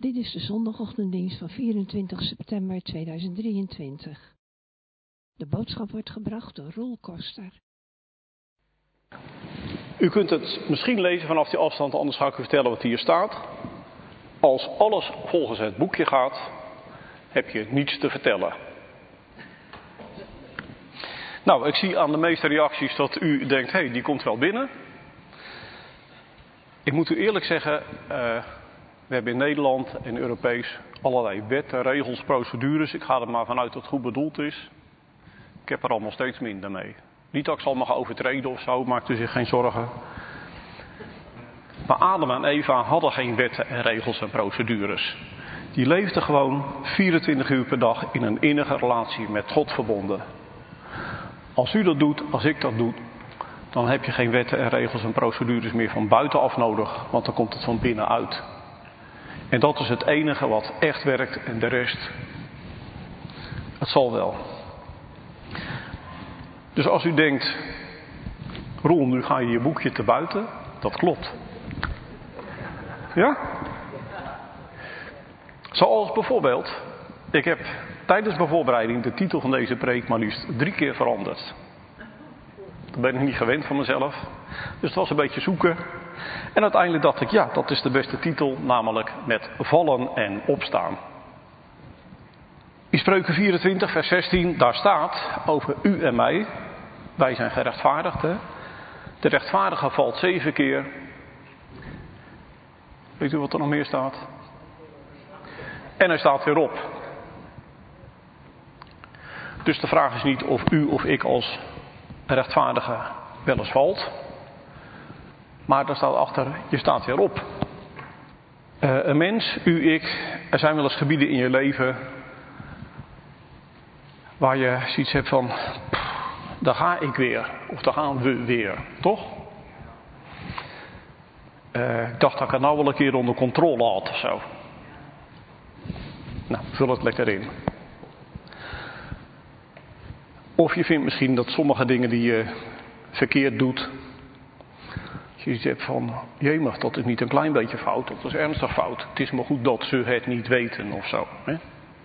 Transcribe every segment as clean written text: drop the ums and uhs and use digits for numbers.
Dit is de zondagochtenddienst van 24 september 2023. De boodschap wordt gebracht door Roel Koster. U kunt het misschien lezen vanaf die afstand, anders ga ik u vertellen wat hier staat. Als alles volgens het boekje gaat, heb je niets te vertellen. Nou, ik zie aan de meeste reacties dat u denkt, hé, die komt wel binnen. Ik moet u eerlijk zeggen, we hebben in Nederland en Europees allerlei wetten, regels, procedures. Ik ga er maar vanuit dat het goed bedoeld is. Ik heb er allemaal steeds minder mee. Niet dat ik ze allemaal ga overtreden of zo, maakt u zich geen zorgen. Maar Adam en Eva hadden geen wetten en regels en procedures. Die leefden gewoon 24 uur per dag in een innige relatie met God verbonden. Als u dat doet, als ik dat doe, dan heb je geen wetten en regels en procedures meer van buitenaf nodig, want dan komt het van binnenuit. En dat is het enige wat echt werkt en de rest, het zal wel. Dus als u denkt, Roel, nu ga je je boekje te buiten, dat klopt. Ja? Zoals bijvoorbeeld, ik heb tijdens mijn voorbereiding de titel van deze preek maar liefst 3 keer veranderd. Dat ben ik niet gewend van mezelf. Dus het was een beetje zoeken. En uiteindelijk dacht ik, ja, dat is de beste titel, namelijk met vallen en opstaan. In Spreuken 24, vers 16, daar staat over u en mij. Wij zijn gerechtvaardigd, hè. De rechtvaardige valt 7 keer. Weet u wat er nog meer staat? En hij staat weer op. Dus de vraag is niet of u of ik als rechtvaardige wel eens valt. Maar daar staat achter, je staat weer op. Een mens, u, ik, er zijn wel eens gebieden in je leven waar je zoiets hebt van, daar ga ik weer. Of daar gaan we weer. Toch? Ik dacht dat ik het nou wel een keer onder controle had of zo. Nou, vul het lekker in. Of je vindt misschien dat sommige dingen die je verkeerd doet, je iets hebt van, jemig, dat is niet een klein beetje fout, dat is ernstig fout. Het is maar goed dat ze het niet weten of zo. Hè?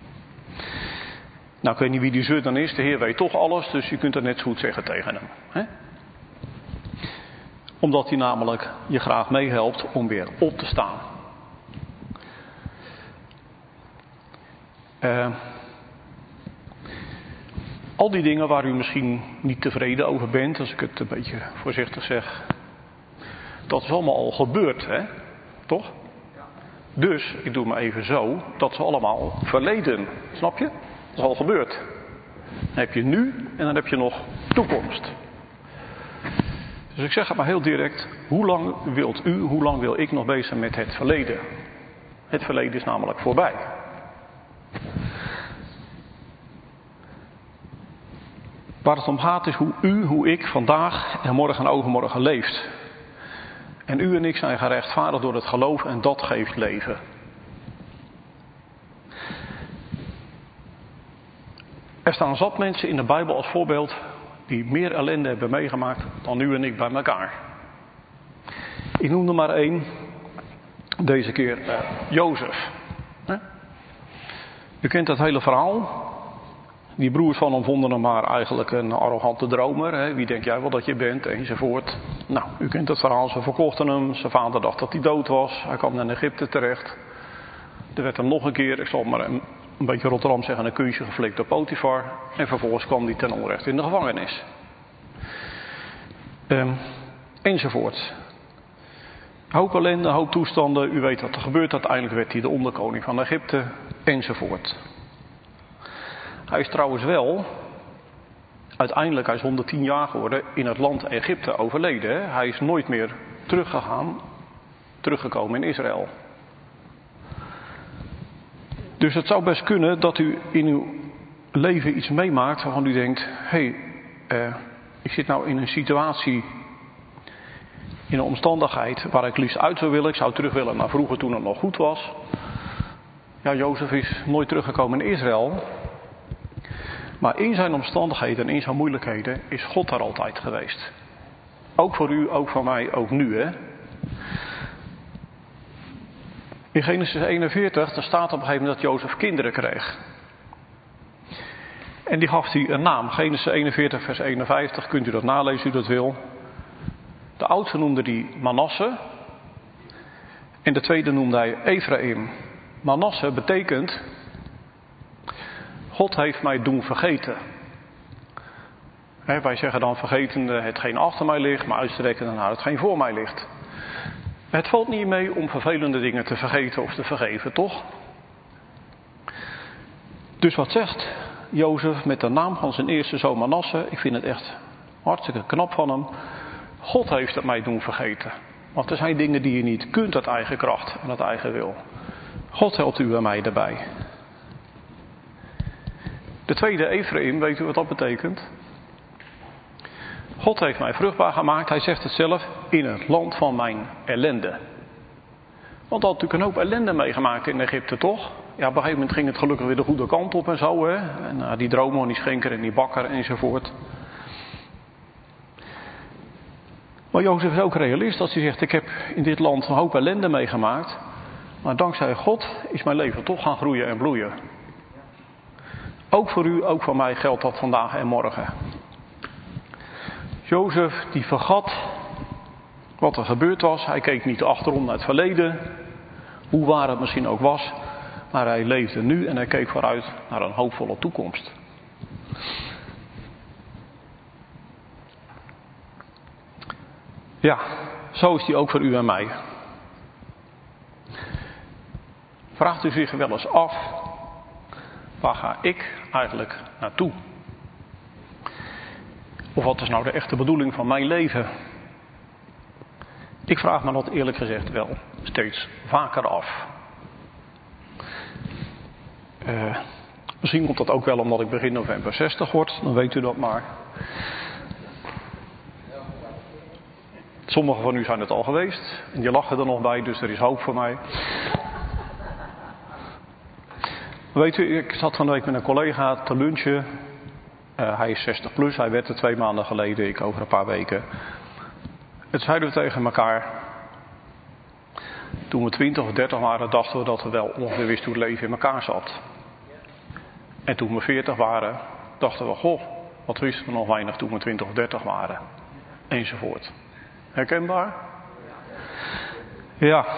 Nou, ik weet niet wie die ze dan is, de Heer weet toch alles, dus je kunt het net zo goed zeggen tegen hem. Hè? Omdat hij namelijk je graag meehelpt om weer op te staan. Al die dingen waar u misschien niet tevreden over bent, als ik het een beetje voorzichtig zeg, dat is allemaal al gebeurd, hè? Toch? Dus, ik doe maar even zo, dat is allemaal verleden. Snap je? Dat is al gebeurd. Dan heb je nu en dan heb je nog toekomst. Dus ik zeg het maar heel direct, hoe lang wilt u, hoe lang wil ik nog bezig zijn met het verleden? Het verleden is namelijk voorbij. Waar het om gaat is hoe u, hoe ik vandaag en morgen en overmorgen leeft. En u en ik zijn gerechtvaardigd door het geloof en dat geeft leven. Er staan zat mensen in de Bijbel als voorbeeld die meer ellende hebben meegemaakt dan u en ik bij elkaar. Ik noem er maar 1, deze keer Jozef. U kent dat hele verhaal. Die broers van hem vonden hem maar eigenlijk een arrogante dromer. Hè? Wie denk jij wel dat je bent? Enzovoort. Nou, u kent het verhaal. Ze verkochten hem. Zijn vader dacht dat hij dood was. Hij kwam naar Egypte terecht. Er werd hem nog een keer, ik zal maar een beetje Rotterdam zeggen, een kunstje geflikt door Potifar. En vervolgens kwam hij ten onrechte in de gevangenis. Enzovoort. Hoop ellende, hoop toestanden. U weet wat er gebeurt. Uiteindelijk werd hij de onderkoning van Egypte. Enzovoort. Hij is trouwens wel, uiteindelijk, hij is 110 jaar geworden, in het land Egypte overleden. Hè? Hij is nooit meer teruggekomen in Israël. Dus het zou best kunnen dat u in uw leven iets meemaakt waarvan u denkt, ik zit nou in een situatie, in een omstandigheid waar ik liefst uit zou willen. Ik zou terug willen naar vroeger toen het nog goed was. Ja, Jozef is nooit teruggekomen in Israël. Maar in zijn omstandigheden en in zijn moeilijkheden is God daar altijd geweest. Ook voor u, ook voor mij, ook nu. Hè? In Genesis 41, daar staat op een gegeven moment dat Jozef kinderen kreeg. En die gaf hij een naam. Genesis 41 vers 51, kunt u dat nalezen als u dat wil. De oudste noemde hij Manasse. En de tweede noemde hij Ephraim. Manasse betekent, God heeft mij doen vergeten. Wij zeggen dan vergetende hetgeen achter mij ligt, maar uitstrekkende naar hetgeen voor mij ligt. Het valt niet mee om vervelende dingen te vergeten of te vergeven, toch? Dus wat zegt Jozef met de naam van zijn eerste zoon Manasse? Ik vind het echt hartstikke knap van hem. God heeft het mij doen vergeten. Want er zijn dingen die je niet kunt uit eigen kracht en uit eigen wil. God helpt u en mij erbij. De tweede Ephraim, weet u wat dat betekent? God heeft mij vruchtbaar gemaakt, hij zegt het zelf, in het land van mijn ellende. Want hij had natuurlijk een hoop ellende meegemaakt in Egypte, toch? Ja, op een gegeven moment ging het gelukkig weer de goede kant op en zo, hè. En die dromen, die schenker en die bakker enzovoort. Maar Jozef is ook realist als hij zegt, ik heb in dit land een hoop ellende meegemaakt. Maar dankzij God is mijn leven toch gaan groeien en bloeien. Ook voor u, ook voor mij geldt dat vandaag en morgen. Jozef die vergat wat er gebeurd was. Hij keek niet achterom naar het verleden. Hoe waar het misschien ook was. Maar hij leefde nu en hij keek vooruit naar een hoopvolle toekomst. Ja, zo is die ook voor u en mij. Vraagt u zich wel eens af, waar ga ik eigenlijk naartoe? Of wat is nou de echte bedoeling van mijn leven? Ik vraag me dat eerlijk gezegd wel steeds vaker af. Misschien komt dat ook wel omdat ik begin november 60 word, dan weet u dat maar. Sommigen van u zijn het al geweest en die lachen er nog bij, dus er is hoop voor mij. Weet u, ik zat van de week met een collega te lunchen. Hij is 60 plus, hij werd er 2 maanden geleden, ik over een paar weken. Het zeiden we tegen elkaar. Toen we 20 of 30 waren, dachten we dat we wel ongeveer wisten hoe het leven in elkaar zat. En toen we 40 waren, dachten we, goh, wat wisten we nog weinig toen we 20 of 30 waren. Enzovoort. Herkenbaar? Ja.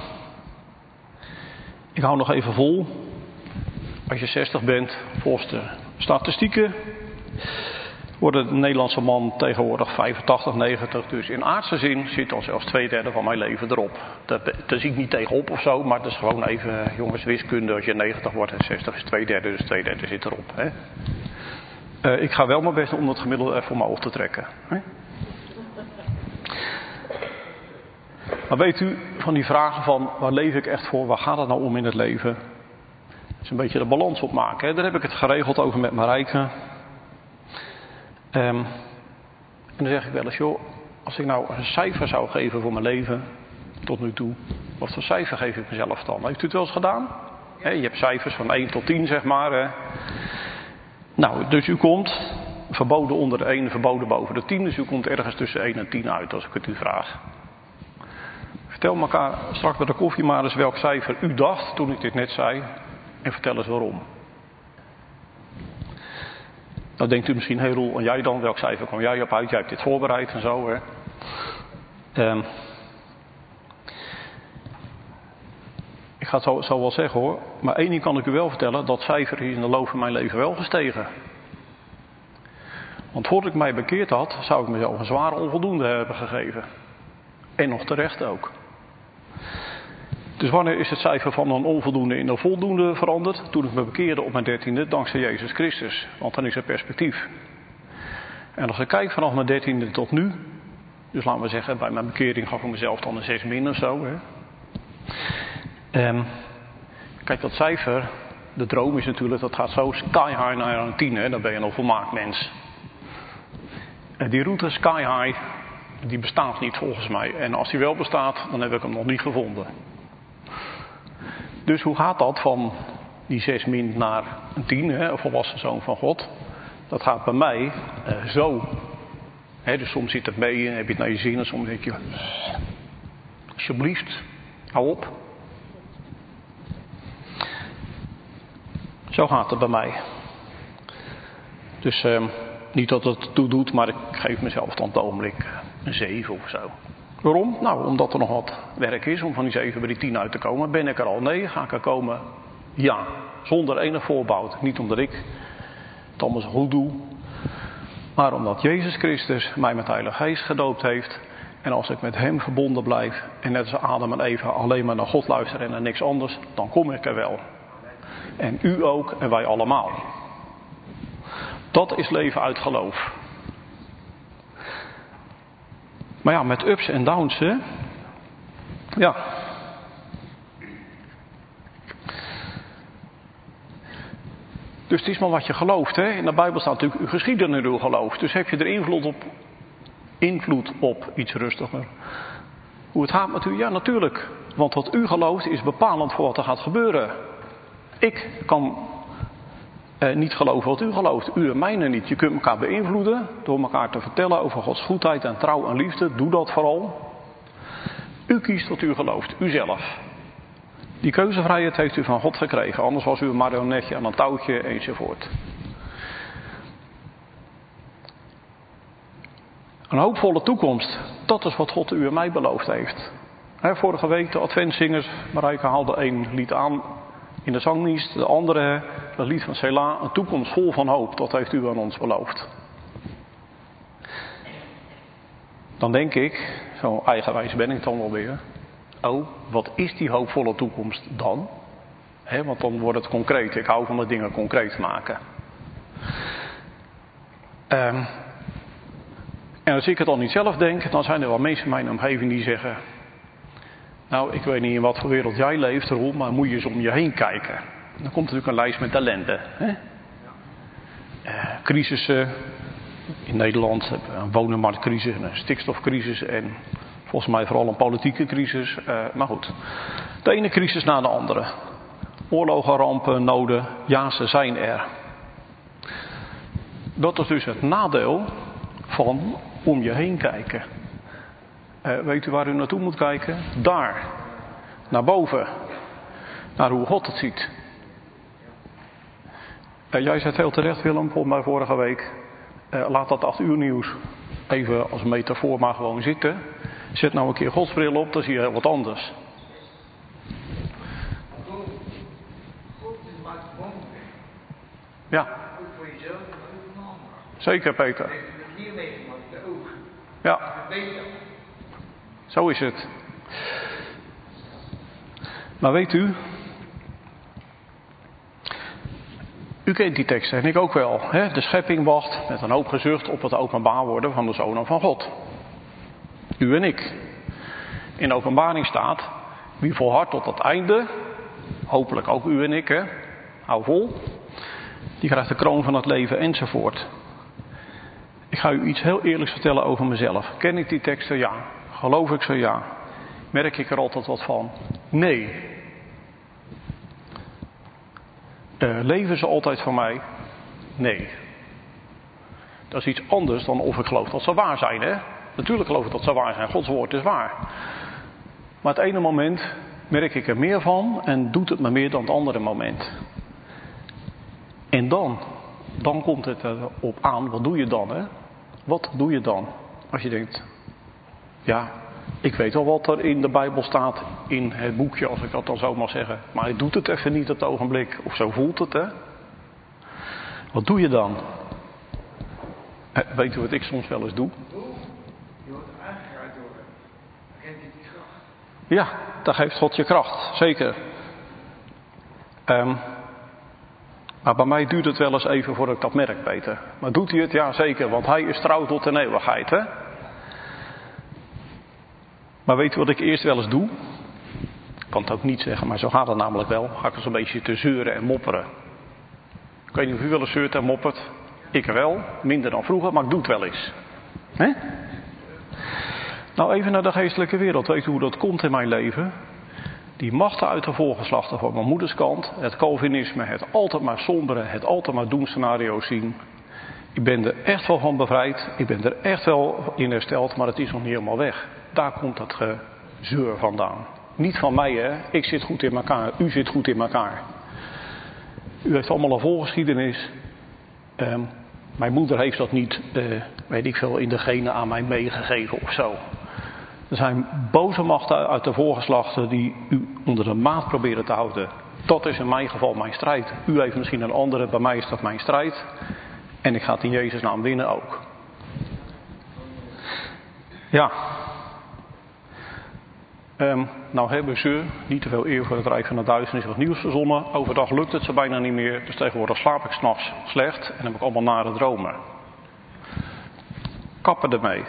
Ik hou nog even vol. Als je 60 bent, volgens de statistieken, wordt de Nederlandse man tegenwoordig 85, 90. Dus in aardse zin zit al zelfs 2/3 van mijn leven erop. Daar zie ik niet tegenop of zo, maar dat is gewoon even, jongens, wiskunde. Als je 90 wordt en 60 is 2/3, dus 2/3 zit erop. Hè? Ik ga wel mijn best doen om dat gemiddelde even omhoog te trekken. Hè? Maar weet u, van die vragen van, waar leef ik echt voor, waar gaat het nou om in het leven? Dat is een beetje de balans opmaken. Hè? Daar heb ik het geregeld over met Marijke. En dan zeg ik wel eens, joh, als ik nou een cijfer zou geven voor mijn leven, tot nu toe, wat voor cijfer geef ik mezelf dan? Heeft u het wel eens gedaan? He, je hebt cijfers van 1 tot 10, zeg maar. Hè. Nou, dus u komt, verboden onder de 1, verboden boven de 10, dus u komt ergens tussen 1 en 10 uit, als ik het u vraag. Vertel elkaar straks bij de koffie maar eens welk cijfer u dacht toen ik dit net zei, en vertel eens waarom. Dan denkt u misschien, hey Roel, en jij dan? Welk cijfer kwam jij op uit? Jij hebt dit voorbereid en zo. Hè? Ik ga het zo wel zeggen hoor. Maar één ding kan ik u wel vertellen. Dat cijfer is in de loop van mijn leven wel gestegen. Want voordat ik mij bekeerd had, zou ik mezelf een zware onvoldoende hebben gegeven. En nog terecht ook. Dus wanneer is het cijfer van een onvoldoende in een voldoende veranderd? Toen ik me bekeerde op mijn 13e, dankzij Jezus Christus. Want dan is er perspectief. En als ik kijk vanaf mijn 13e tot nu. Dus laten we zeggen, bij mijn bekering gaf ik mezelf dan een 6 min of zo. Hè. Kijk, dat cijfer, de droom is natuurlijk, dat gaat zo sky high naar een 10. Hè. Dan ben je een volmaakt mens. En die route sky high, die bestaat niet volgens mij. En als die wel bestaat, dan heb ik hem nog niet gevonden. Dus hoe gaat dat van die 6 min naar een 10, hè, een volwassen zoon van God? Dat gaat bij mij zo. Hè, dus soms zit het mee en heb je het naar je zin en soms denk je, alsjeblieft, hou op. Zo gaat het bij mij. Dus niet dat het toe doet, maar ik geef mezelf dan op het ogenblik een 7 of zo. Waarom? Nou, omdat er nog wat werk is om van die 7 bij die 10 uit te komen. Ben ik er al? Nee. Ga ik er komen? Ja. Zonder enig voorbehoud. Niet omdat ik het allemaal zo goed doe, maar omdat Jezus Christus mij met de Heilige Geest gedoopt heeft. En als ik met hem verbonden blijf en net als Adam en Eva alleen maar naar God luister en naar niks anders, dan kom ik er wel. En u ook en wij allemaal. Dat is leven uit geloof. Maar ja, met ups en downs, hè. Ja. Dus het is maar wat je gelooft, hè. In de Bijbel staat natuurlijk uw geschiedenis uw geloof. Dus heb je er invloed op iets rustiger. Hoe het gaat met u? Ja, natuurlijk. Want wat u gelooft is bepalend voor wat er gaat gebeuren. Ik kan niet geloven wat u gelooft. U en mijne niet. Je kunt elkaar beïnvloeden door elkaar te vertellen over Gods goedheid en trouw en liefde. Doe dat vooral. U kiest wat u gelooft. U zelf. Die keuzevrijheid heeft u van God gekregen. Anders was u een marionetje aan een touwtje enzovoort. Een hoopvolle toekomst. Dat is wat God u en mij beloofd heeft. Vorige week de adventzingers. Marijke haalde 1 lied aan in de zangdienst. De andere, het lied van Selah. Een toekomst vol van hoop. Dat heeft u aan ons beloofd. Dan denk ik, zo eigenwijs ben ik dan wel weer. Oh, wat is die hoopvolle toekomst dan? Want dan wordt het concreet. Ik hou van de dingen concreet maken. En als ik het dan niet zelf denk, dan zijn er wel mensen in mijn omgeving die zeggen: nou, ik weet niet in wat voor wereld jij leeft, Roel, maar moet je eens om je heen kijken. Dan komt natuurlijk een lijst met ellende. Crisissen. In Nederland hebben we een wonenmarktcrisis, een stikstofcrisis en volgens mij vooral een politieke crisis. Maar goed, de ene crisis na de andere. Oorlogen, rampen, noden, ja, ze zijn er. Dat is dus het nadeel van om je heen kijken. Weet u waar u naartoe moet kijken? Daar. Naar boven. Naar hoe God het ziet. Jij zei het heel terecht, Willem, volgens mij vorige week. Laat dat 8 uur nieuws even als metafoor maar gewoon zitten. Zet nou een keer Gods bril op, dan zie je heel wat anders. Ja. Ook voor jezelf en ook voor een ander. Zeker, Peter. Je hebt het hier meegemaakt, ook. Ja. Beter. Zo is het. Maar weet u, u kent die tekst en ik ook wel. Hè? De schepping wacht met een hoop gezucht op het openbaar worden van de Zonen van God. U en ik. In de openbaring staat: wie volhardt tot het einde, hopelijk ook u en ik, hè? Hou vol, die krijgt de kroon van het leven enzovoort. Ik ga u iets heel eerlijks vertellen over mezelf. Ken ik die teksten? Ja. Geloof ik ze? Ja. Merk ik er altijd wat van? Nee. Leven ze altijd van mij? Nee. Dat is iets anders dan of ik geloof dat ze waar zijn, hè? Natuurlijk geloof ik dat ze waar zijn. Gods woord is waar. Maar het ene moment merk ik er meer van en doet het me meer dan het andere moment. En dan komt het erop aan, wat doe je dan, hè? Wat doe je dan? Als je denkt, ja, ik weet wel wat er in de Bijbel staat, in het boekje, als ik dat dan zo mag zeggen. Maar hij doet het even niet op het ogenblik, of zo voelt het, hè? Wat doe je dan? Weet u wat ik soms wel eens doe? Je wordt aangeraakt door hem. Dan geeft hij die kracht. Ja, daar geeft God je kracht, zeker. Maar bij mij duurt het wel eens even voordat ik dat merk, Peter. Maar doet hij het? Ja, zeker, want hij is trouw tot de eeuwigheid, hè? Maar weet u wat ik eerst wel eens doe? Ik kan het ook niet zeggen, maar zo gaat het namelijk wel. Ga ik eens een beetje te zeuren en mopperen. Ik weet niet of u wel eens zeurt en moppert. Ik wel, minder dan vroeger, maar ik doe het wel eens. Hè? Nou, even naar de geestelijke wereld. Weet u hoe dat komt in mijn leven? Die machten uit de voorgeslachten van mijn moederskant. Het Calvinisme, het altijd maar sombere, het altijd maar doemscenario's zien. Ik ben er echt wel van bevrijd. Ik ben er echt wel in hersteld, maar het is nog niet helemaal weg. Daar komt dat gezeur vandaan. Niet van mij, hè. Ik zit goed in elkaar. U zit goed in elkaar. U heeft allemaal een voorgeschiedenis. Mijn moeder heeft dat niet, weet ik veel, in de genen aan mij meegegeven of zo. Er zijn boze machten uit de voorgeslachten die u onder de maat proberen te houden. Dat is in mijn geval mijn strijd. U heeft misschien een andere, bij mij is dat mijn strijd. En ik ga het in Jezus' naam winnen ook. Ja. Nou hebben ze niet te veel eer voor het Rijk van de Duisternis of nieuws verzonnen. Overdag lukt het ze bijna niet meer. Dus tegenwoordig slaap ik 's nachts slecht en heb ik allemaal nare dromen. Kappen ermee.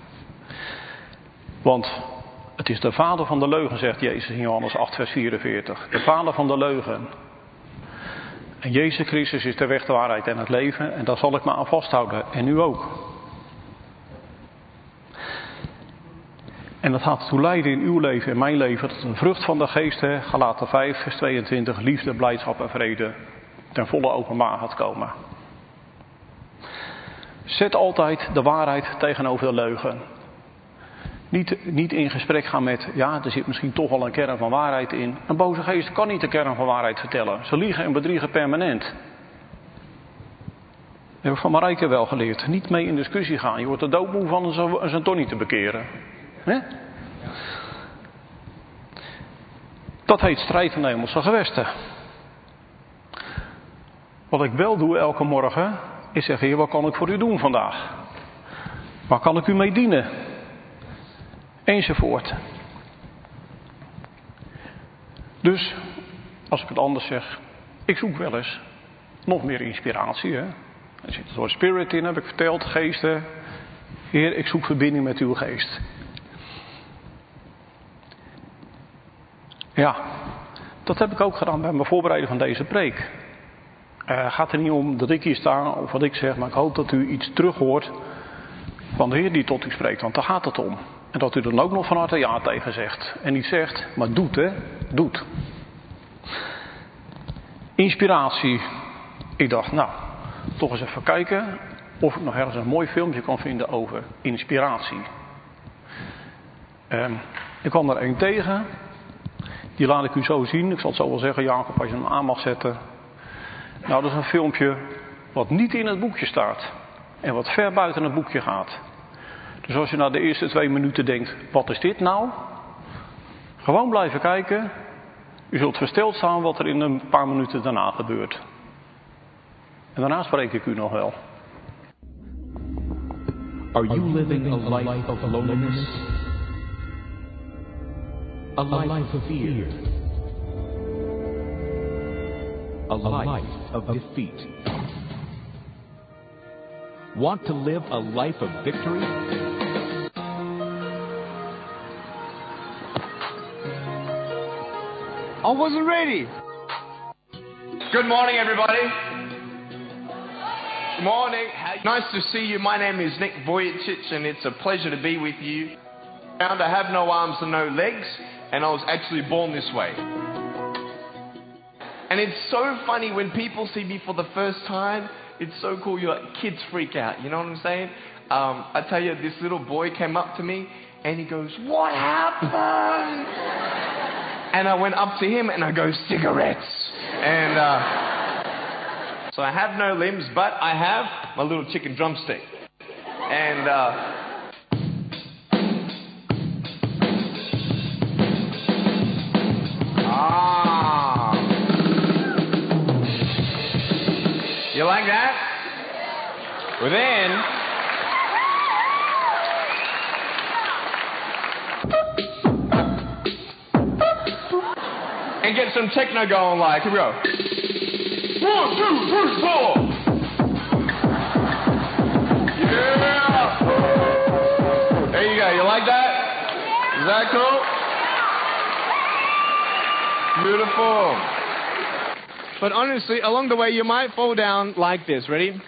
Want het is de vader van de leugen, zegt Jezus in Johannes 8 vers 44. De vader van de leugen. En Jezus Christus is de weg, de waarheid en het leven. En daar zal ik me aan vasthouden. En u ook. En dat gaat ertoe leiden in uw leven en mijn leven. Dat een vrucht van de geest, Galaten 5 vers 22. Liefde, blijdschap en vrede ten volle openbaar gaat komen. Zet altijd de waarheid tegenover de leugen. Niet in gesprek gaan met, ja, er zit misschien toch wel een kern van waarheid in. Een boze geest kan niet de kern van waarheid vertellen. Ze liegen en bedriegen permanent. Dat heb ik van Marijke wel geleerd. Niet mee in discussie gaan. Je wordt er doodmoe van zijn toch niet te bekeren. He? Dat heet strijd in de hemelse gewesten. Wat ik wel doe elke morgen, is zeggen, Heer, wat kan ik voor u doen vandaag? Waar kan ik u mee dienen? Enzovoort. Dus, als ik het anders zeg, ik zoek wel eens nog meer inspiratie. Hè? Er zit een soort spirit in, heb ik verteld, geesten. Heer, ik zoek verbinding met uw geest. Ja, dat heb ik ook gedaan bij mijn voorbereiding van deze preek. Gaat er niet om dat ik hier sta of wat ik zeg, maar ik hoop dat u iets terug hoort van de Heer die tot u spreekt, want daar gaat het om. En dat u dan ook nog van harte ja tegen zegt. En niet zegt, maar doet, hè. Doet. Inspiratie. Ik dacht, nou, toch eens even kijken of ik nog ergens een mooi filmpje kan vinden over inspiratie. Ik kwam er één tegen. Die laat ik u zo zien. Ik zal het zo wel zeggen, Jacob, als je hem aan mag zetten. Nou, dat is een filmpje wat niet in het boekje staat. En wat ver buiten het boekje gaat. Dus als je na de eerste 2 minuten denkt, wat is dit nou? Gewoon blijven kijken. U zult versteld staan wat er in een paar minuten daarna gebeurt. En daarna spreek ik u nog wel. Are you living a life of loneliness? A life of fear? A life of defeat? Want to live a life of victory? I wasn't ready. Good morning, everybody. Good morning. Nice to see you. My name is Nick Vujicic, and it's a pleasure to be with you. I have no arms and no legs, and I was actually born this way. And it's so funny when people see me for the first time. It's so cool. Kids freak out. You know what I'm saying? I tell you, this little boy came up to me, and he goes, "What happened?" And I went up to him and I go, "Cigarettes." And so I have no limbs, but I have my little chicken drumstick. And you like that? Well then, and get some techno going like, here we go. 1, 2, 3, 4. Yeah. There you go. You like that? Is that cool? Beautiful. But honestly, along the way, you might fall down like this. Ready?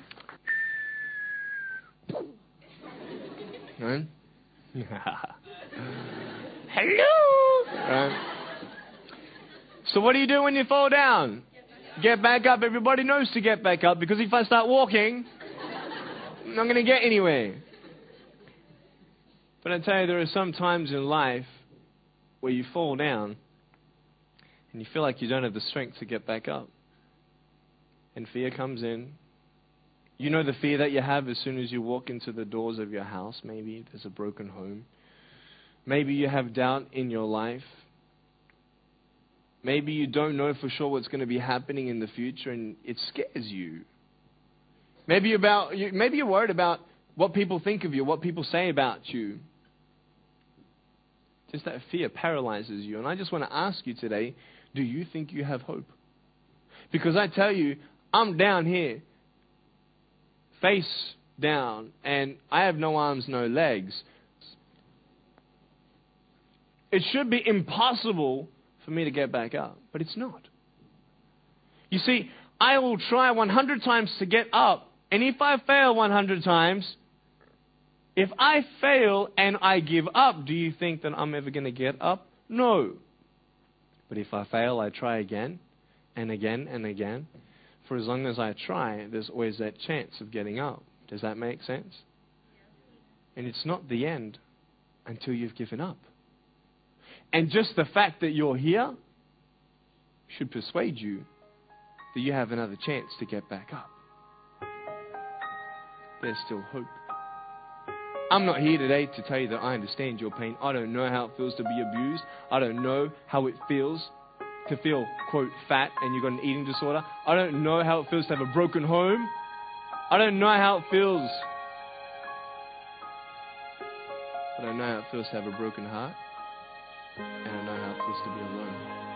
Right? Hello. Right. So what do you do when you fall down? Get back up. Everybody knows to get back up, because if I start walking, I'm not going to get anywhere. But I tell you, there are some times in life where you fall down and you feel like you don't have the strength to get back up. and fear comes in. You know the fear that you have as soon as you walk into the doors of your house. Maybe there's a broken home. Maybe you have doubt in your life. Maybe you don't know for sure what's going to be happening in the future and it scares you. Maybe you're worried about what people think of you, what people say about you. Just that fear paralyzes you. And I just want to ask you today, do you think you have hope? Because I tell you, I'm down here, face down, and I have no arms, no legs. It should be impossible for me to get back up, but it's not. You see, I will try 100 times to get up, and if I fail 100 times, if I fail and I give up, do you think that I'm ever going to get up? No. But if I fail, I try again and again and again. For as long as I try, there's always that chance of getting up. Does that make sense? And it's not the end until you've given up. And just the fact that you're here should persuade you that you have another chance to get back up. There's still hope. I'm not here today to tell you that I understand your pain. I don't know how it feels to be abused. I don't know how it feels to feel, quote, fat and you've got an eating disorder. I don't know how it feels to have a broken home. I don't know how it feels. But I know how it feels to have a broken heart. And I know how it feels to be alone.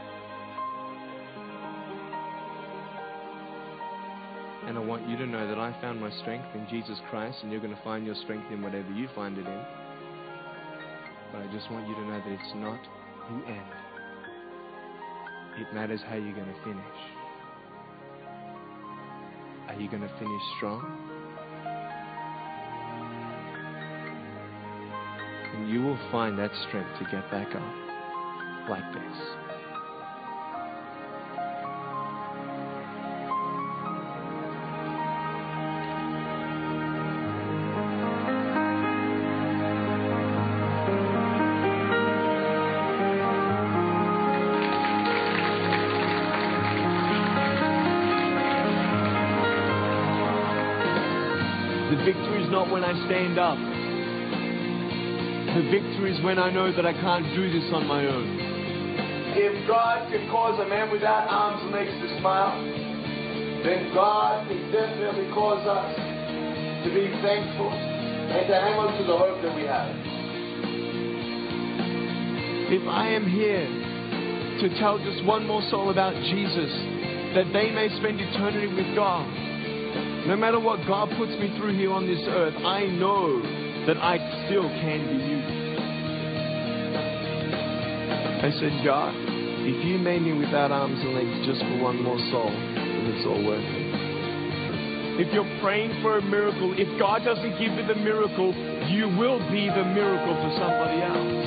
And I want you to know that I found my strength in Jesus Christ, and you're going to find your strength in whatever you find it in. But I just want you to know that it's not the end. It matters how you're going to finish. Are you going to finish strong? And you will find that strength to get back up like this. The victory is not when I stand up. The victory is when I know that I can't do this on my own. If God can cause a man without arms and legs to smile, then God can definitely cause us to be thankful and to hang on to the hope that we have. If I am here to tell just one more soul about Jesus, that they may spend eternity with God, no matter what God puts me through here on this earth, I know that I still can be used. I said, God, if you made me without arms and legs just for one more soul, then it's all worth it. If you're praying for a miracle, if God doesn't give you the miracle, you will be the miracle for somebody else.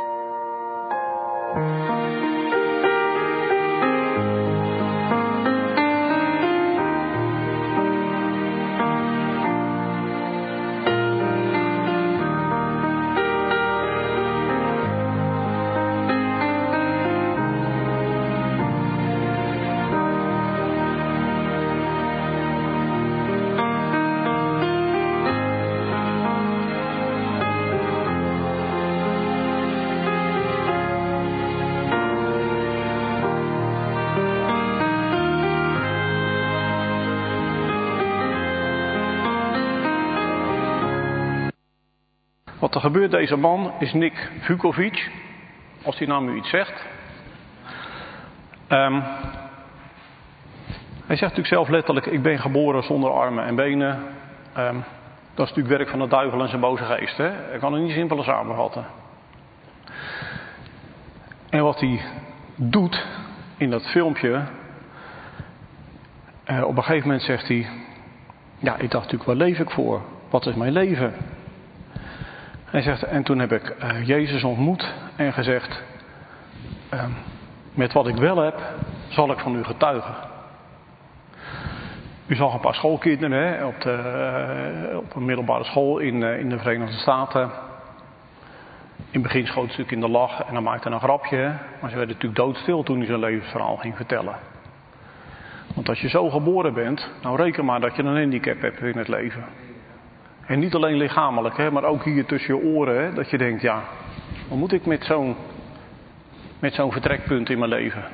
Wat er gebeurt, deze man is Nick Vukovic, als die naam u iets zegt. Hij zegt natuurlijk zelf letterlijk, ik ben geboren zonder armen en benen. Dat is natuurlijk werk van de duivel en zijn boze geest. Hè? Ik kan het niet simpeler samenvatten. En wat hij doet in dat filmpje, op een gegeven moment zegt hij, ja, ik dacht natuurlijk, waar leef ik voor? Wat is mijn leven? Hij zegt, en toen heb ik Jezus ontmoet en gezegd, met wat ik wel heb, zal ik van u getuigen. U zag een paar schoolkinderen op een middelbare school in de Verenigde Staten. In het begin schoot ze natuurlijk in de lach en dan maakte hij een grapje. Maar ze werden natuurlijk doodstil toen hij zijn levensverhaal ging vertellen. Want als je zo geboren bent, nou reken maar dat je een handicap hebt in het leven. En niet alleen lichamelijk, hè, maar ook hier tussen je oren. Hè, dat je denkt, ja, wat moet ik met zo'n vertrekpunt in mijn leven?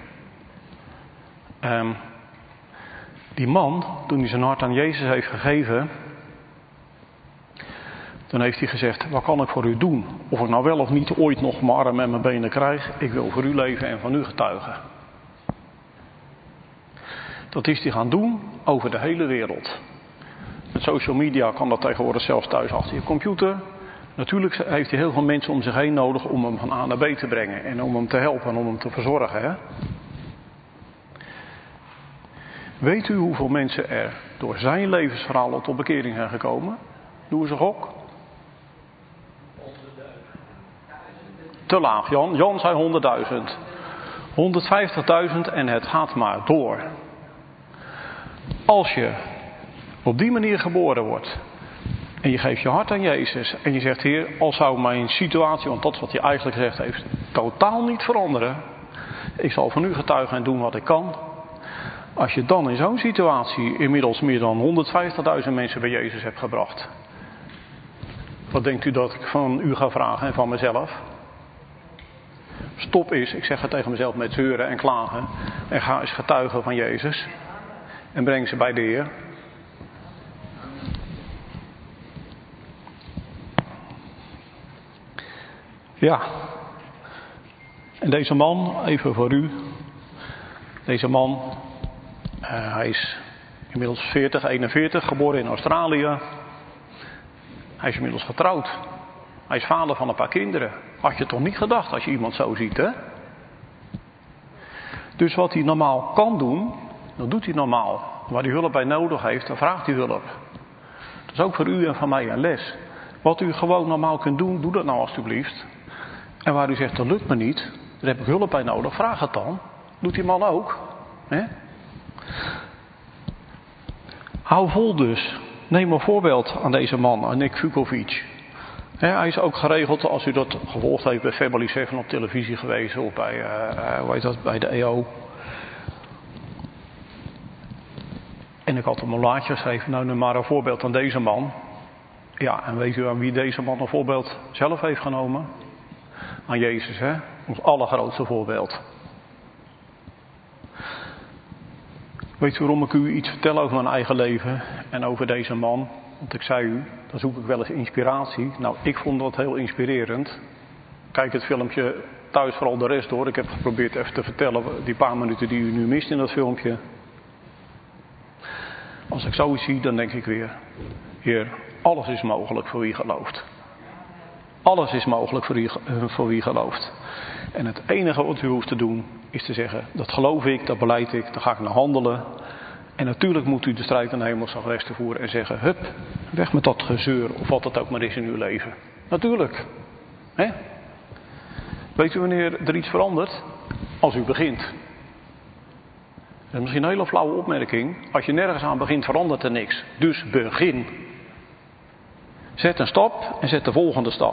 Die man, toen hij zijn hart aan Jezus heeft gegeven, dan heeft hij gezegd, wat kan ik voor u doen? Of ik nou wel of niet ooit nog mijn armen en mijn benen krijg, ik wil voor u leven en van u getuigen. Dat is hij gaan doen over de hele wereld. Met social media kan dat tegenwoordig zelfs thuis achter je computer. Natuurlijk heeft hij heel veel mensen om zich heen nodig om hem van A naar B te brengen. En om hem te helpen en om hem te verzorgen. Hè? Weet u hoeveel mensen er door zijn levensverhaal tot bekering zijn gekomen? Doe eens een gok. Te laag, Jan. Jan zei 100.000. 150.000 en het gaat maar door. Als je op die manier geboren wordt en je geeft je hart aan Jezus en je zegt, Heer, al zou mijn situatie, want dat is wat hij eigenlijk gezegd heeft, totaal niet veranderen. Ik zal van u getuigen en doen wat ik kan. Als je dan in zo'n situatie inmiddels meer dan 150.000 mensen bij Jezus hebt gebracht. Wat denkt u dat ik van u ga vragen en van mezelf? Stop eens, ik zeg het tegen mezelf, met zeuren en klagen. En ga eens getuigen van Jezus. En breng ze bij de Heer. Ja. En deze man, even voor u. Deze man, hij is inmiddels 40, 41, geboren in Australië. Hij is inmiddels getrouwd. Hij is vader van een paar kinderen. Had je toch niet gedacht als je iemand zo ziet, hè? Dus wat hij normaal kan doen, dat doet hij normaal. Waar hij hulp bij nodig heeft, dan vraagt hij hulp. Dat is ook voor u en van mij een les. Wat u gewoon normaal kunt doen, doe dat nou alstublieft. En waar u zegt, dat lukt me niet, daar heb ik hulp bij nodig, vraag het dan. Doet die man ook. Hè? Hou vol dus. Neem een voorbeeld aan deze man, aan Nick Vukovic. Hij is ook geregeld, als u dat gevolgd heeft, bij Family 7 op televisie geweest, of bij, bij de EO. En ik had hem een laatje geschreven, nou maar een voorbeeld aan deze man. Ja, en weet u aan wie deze man een voorbeeld zelf heeft genomen? Aan Jezus, hè? Ons allergrootste voorbeeld. Weet u waarom ik u iets vertel over mijn eigen leven en over deze man? Want ik zei u, dan zoek ik wel eens inspiratie. Nou, ik vond dat heel inspirerend. Kijk het filmpje thuis vooral de rest door. Ik heb geprobeerd even te vertellen, die paar minuten die u nu mist in dat filmpje. Als ik zoiets zie, dan denk ik weer, Heer, alles is mogelijk voor wie gelooft. Alles is mogelijk voor wie gelooft. En het enige wat u hoeft te doen, is te zeggen, dat geloof ik, dat beleid ik, dan ga ik naar handelen. En natuurlijk moet u de strijd aan de hemelsdag rechten voeren en zeggen, hup, weg met dat gezeur, of wat het ook maar is in uw leven. Natuurlijk. Hè? Weet u wanneer er iets verandert? Als u begint. Dat is misschien een hele flauwe opmerking. Als je nergens aan begint, verandert er niks. Dus begin. Zet een stap en zet de volgende stap.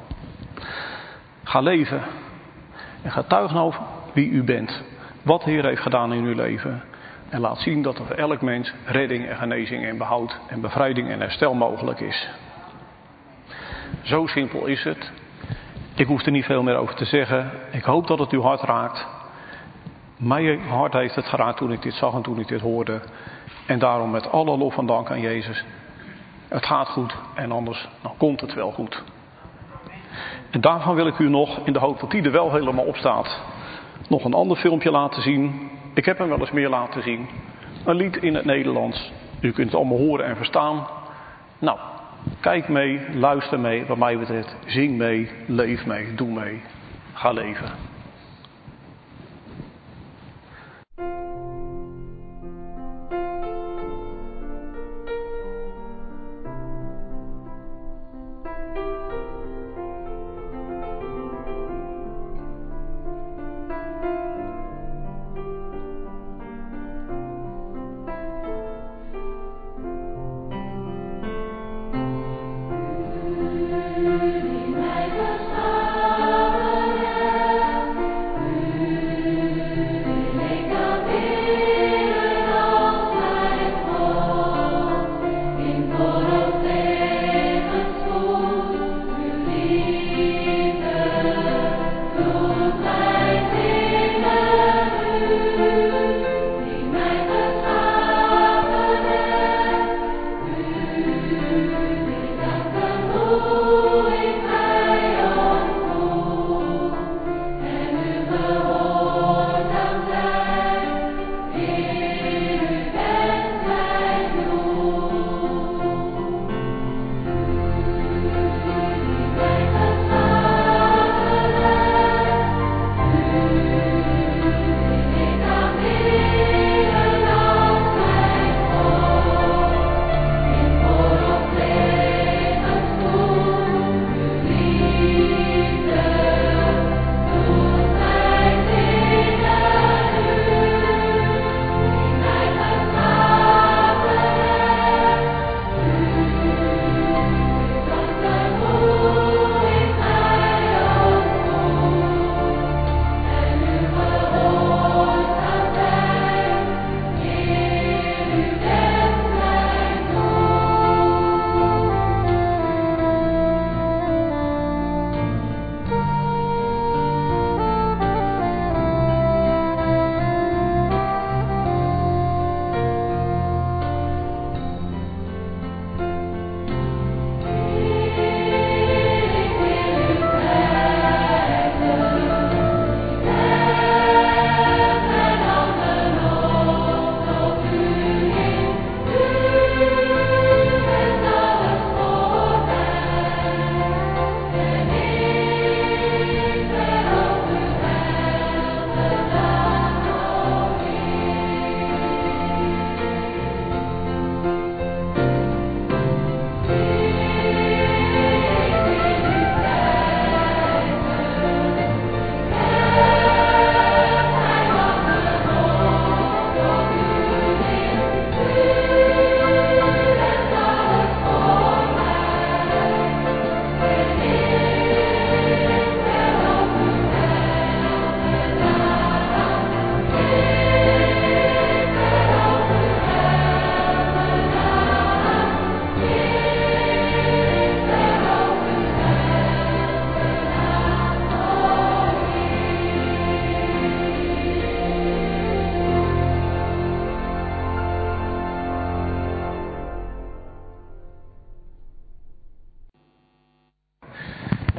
Ga leven. En getuigen over wie u bent. Wat de Heer heeft gedaan in uw leven. En laat zien dat er voor elk mens redding en genezing en behoud en bevrijding en herstel mogelijk is. Zo simpel is het. Ik hoef er niet veel meer over te zeggen. Ik hoop dat het uw hart raakt. Mijn hart heeft het geraakt toen ik dit zag en toen ik dit hoorde. En daarom met alle lof en dank aan Jezus. Het gaat goed en anders dan komt het wel goed. En daarvan wil ik u nog, in de hoop dat die er wel helemaal op staat, nog een ander filmpje laten zien. Ik heb hem wel eens meer laten zien. Een lied in het Nederlands. U kunt het allemaal horen en verstaan. Nou, kijk mee, luister mee, wat mij betreft. Zing mee, leef mee, doe mee. Ga leven.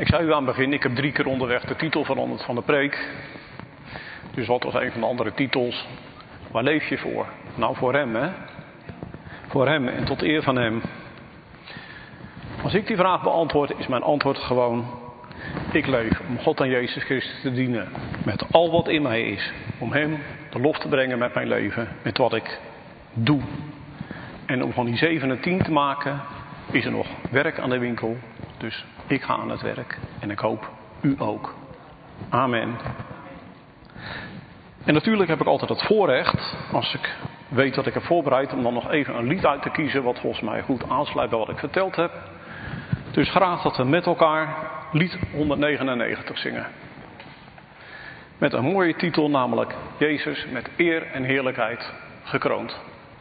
Ik zei u aan het begin, ik heb 3 keer onderweg de titel veranderd van de preek. Dus wat was een van de andere titels? Waar leef je voor? Nou, voor hem, hè? Voor hem en tot eer van hem. Als ik die vraag beantwoord, is mijn antwoord gewoon: ik leef om God en Jezus Christus te dienen. Met al wat in mij is. Om hem de lof te brengen met mijn leven. Met wat ik doe. En om van die 7 en 10 te maken, is er nog werk aan de winkel. Dus ik ga aan het werk. En ik hoop u ook. Amen. En natuurlijk heb ik altijd het voorrecht, als ik weet dat ik heb voorbereid, om dan nog even een lied uit te kiezen wat volgens mij goed aansluit bij wat ik verteld heb. Dus graag dat we met elkaar lied 199 zingen. Met een mooie titel, namelijk Jezus met eer en heerlijkheid gekroond.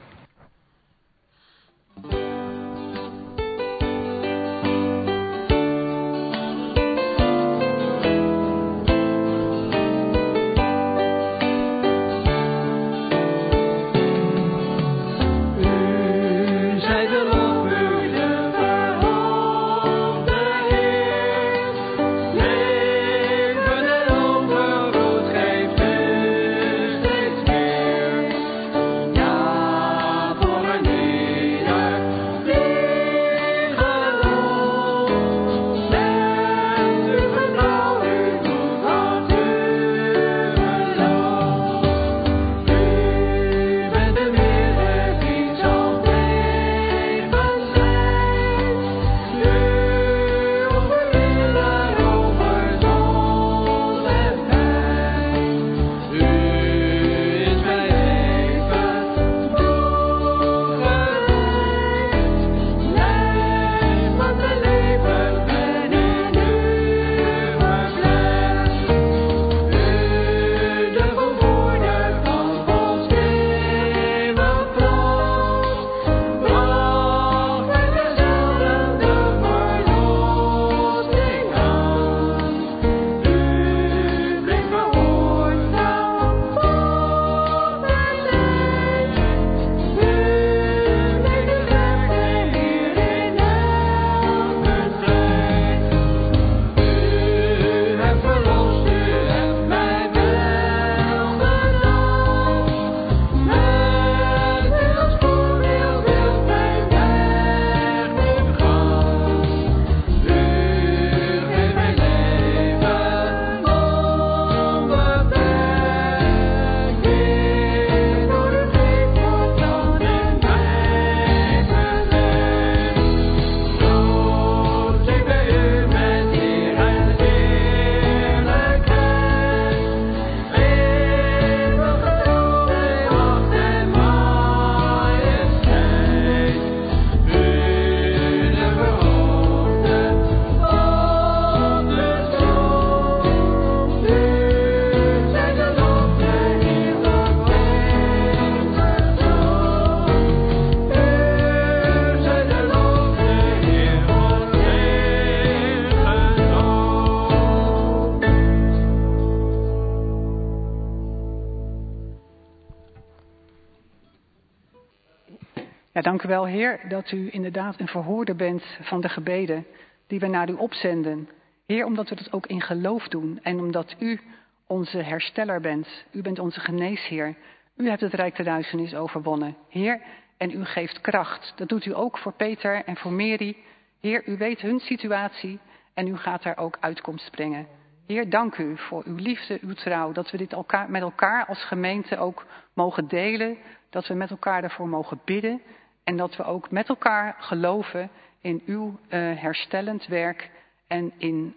Ja, dank u wel, Heer, dat u inderdaad een verhoorder bent van de gebeden die we naar u opzenden. Heer, omdat we dat ook in geloof doen en omdat u onze hersteller bent. U bent onze geneesheer. U hebt het rijk der duisternis overwonnen. Heer, en u geeft kracht. Dat doet u ook voor Peter en voor Mary. Heer, u weet hun situatie en u gaat daar ook uitkomst brengen. Heer, dank u voor uw liefde, uw trouw. Dat we dit met elkaar als gemeente ook mogen delen. Dat we met elkaar daarvoor mogen bidden. En dat we ook met elkaar geloven in uw herstellend werk en in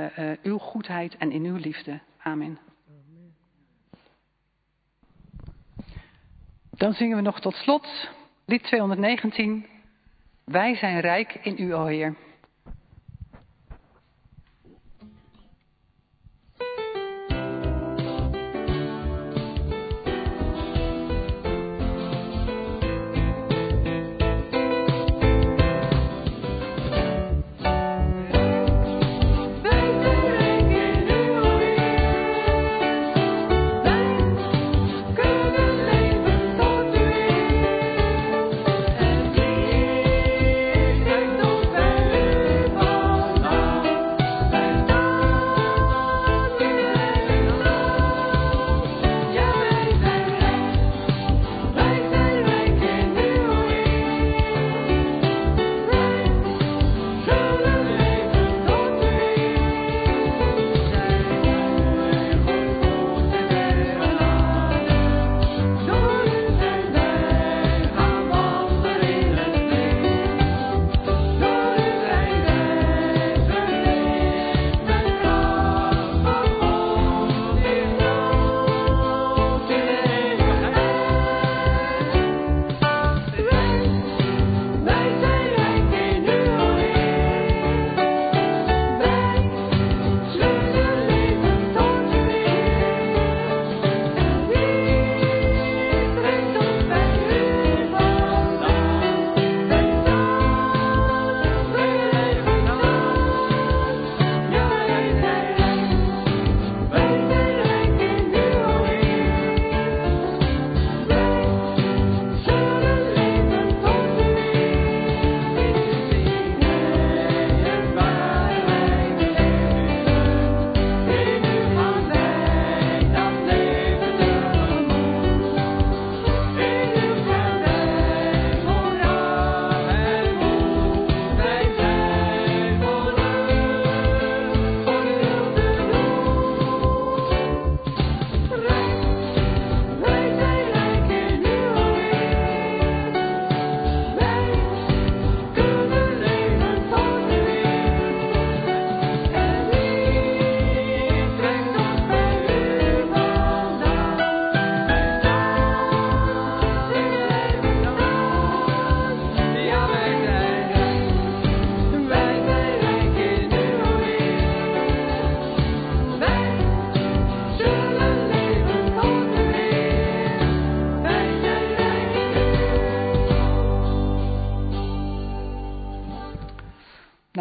uw goedheid en in uw liefde. Amen. Dan zingen we nog tot slot lied 219. Wij zijn rijk in u, o Heer. Wij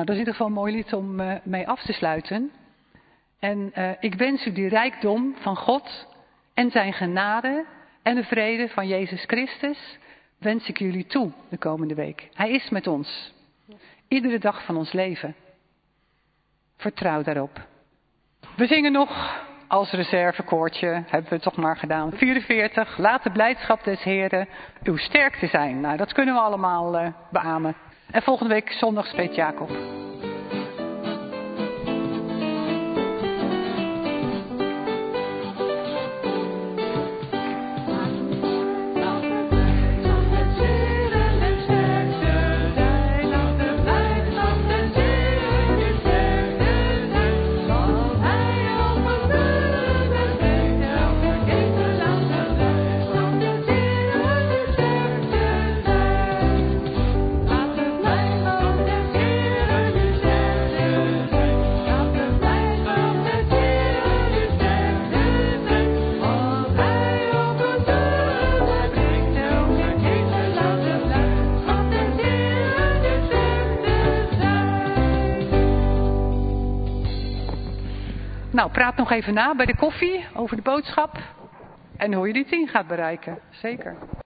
Nou, dat is in ieder geval een mooi lied om mee af te sluiten. En ik wens u die rijkdom van God en zijn genade en de vrede van Jezus Christus wens ik jullie toe de komende week. Hij is met ons. Iedere dag van ons leven. Vertrouw daarop. We zingen nog als reservekoortje, hebben we het toch maar gedaan. 44, laat de blijdschap des Heren uw sterkte zijn. Nou, dat kunnen we allemaal beamen. En volgende week zondag spreekt Jacob. Nou, praat nog even na bij de koffie over de boodschap en hoe je die 10 gaat bereiken. Zeker.